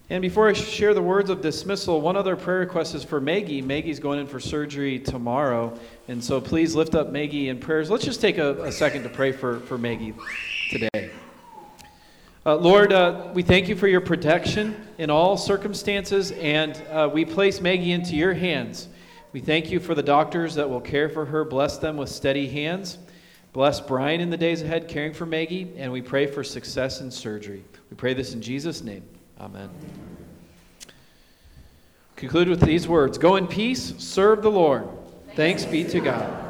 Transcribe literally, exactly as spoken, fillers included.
And before I share the words of dismissal, one other prayer request is for Maggie. Maggie's going in for surgery tomorrow, and so please lift up Maggie in prayers. Let's just take a, a second to pray for, for Maggie today. Uh, Lord, uh, we thank you for your protection in all circumstances, and uh, we place Maggie into your hands. We thank you for the doctors that will care for her. Bless them with steady hands. Bless Brian in the days ahead caring for Maggie, and we pray for success in surgery. We pray this in Jesus' name. Amen. Conclude with these words. Go in peace, serve the Lord. Thanks be to God.